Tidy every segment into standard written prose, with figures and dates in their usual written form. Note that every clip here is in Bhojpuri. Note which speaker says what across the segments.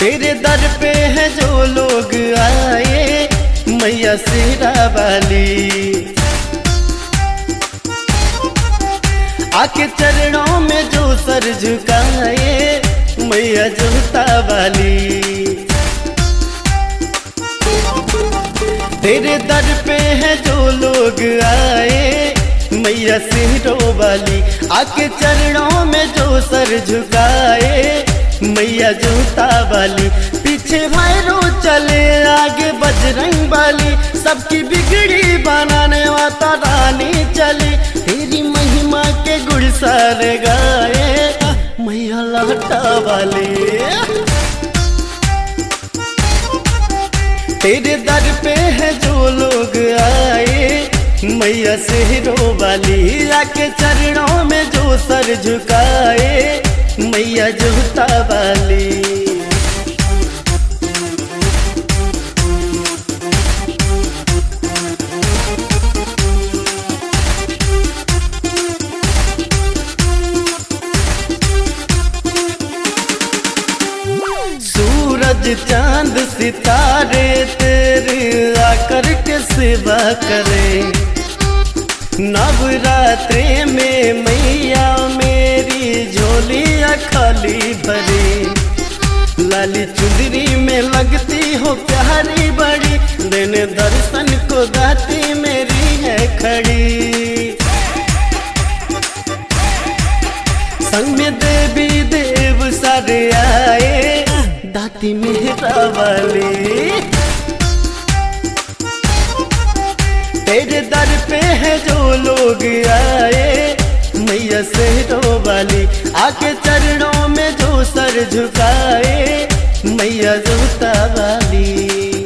Speaker 1: तेरे दर पे है जो लोग आए मैया शेरा वाली, आके चरणों में जो सर झुकाए मैया जोता वाली। तेरे दर पे है जो लोग आए मैया शेरों वाली, आके चरणों में जो सर झुकाए मैया जोता वाली। पीछे भैरो चले आगे बजरंग वाली, सबकी बिगड़ी बनाने माता रानी चली। तेरी महिमा के गुण सारे गाए मैया लाटा वाली। तेरे दर पे है जो लोग आए मैया शेरों वाली, आके चरणों में जो सर झुकाए मैया जोता वाली। सूरज चांद सितारे तेरे आकर के सेवा करे, नवरात्रे में मैया मेरी झोलियाँ खाली भरे। लाली चुंदरी में लगती हो प्यारी बड़ी, देने दर्शन को गाती मेरी है खड़ी। संग में देवी देव सारे आए दाती मेहरा वाली। तेरे दर पे है जो लोग आए मैया शेरों वाली, आके चरणों में जो सर झुकाए मैया जोता वाली।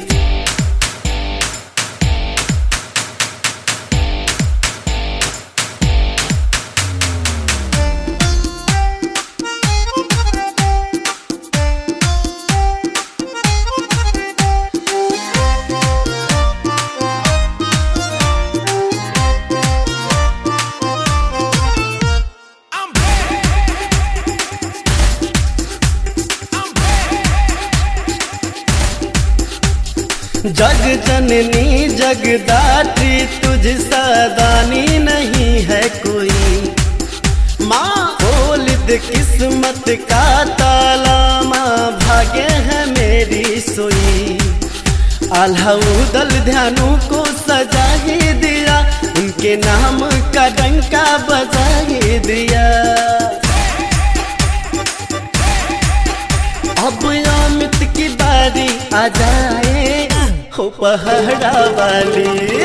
Speaker 1: जग जननी जगदात्री तुझ सा दानी नहीं है कोई। माँ खोल दे किस्मत का ताला, माँ भाग्य है मेरी सोई। आल्हा उदल ध्यानों को सजा ही दिया, उनके नाम का डंका बजा ही दिया। अब अमित की बारी आ जाए हो पहाड़ा वाली।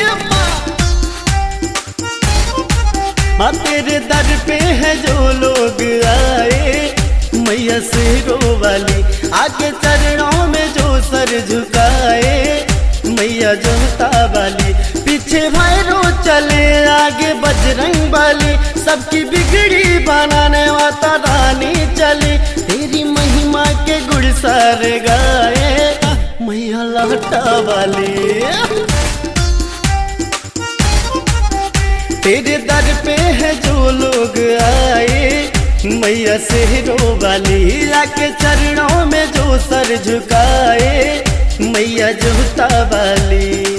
Speaker 1: माँ तेरे दर पे है जो लोग आए मैया शेरों वाली, आके चरणों में जो सर झुकाए मैया जोता वाली। पीछे भैरो चले आगे बजरंग वाली, सबकी बिगड़ी बनाने माता रानी चली। तेरी महिमा के गुण सारे गाए मैया लाटा वाली। तेरे दर पे है जो लोग आए मैया शेरों वाली, आके चरणों में जो सर झुकाए मैया जोता वाली।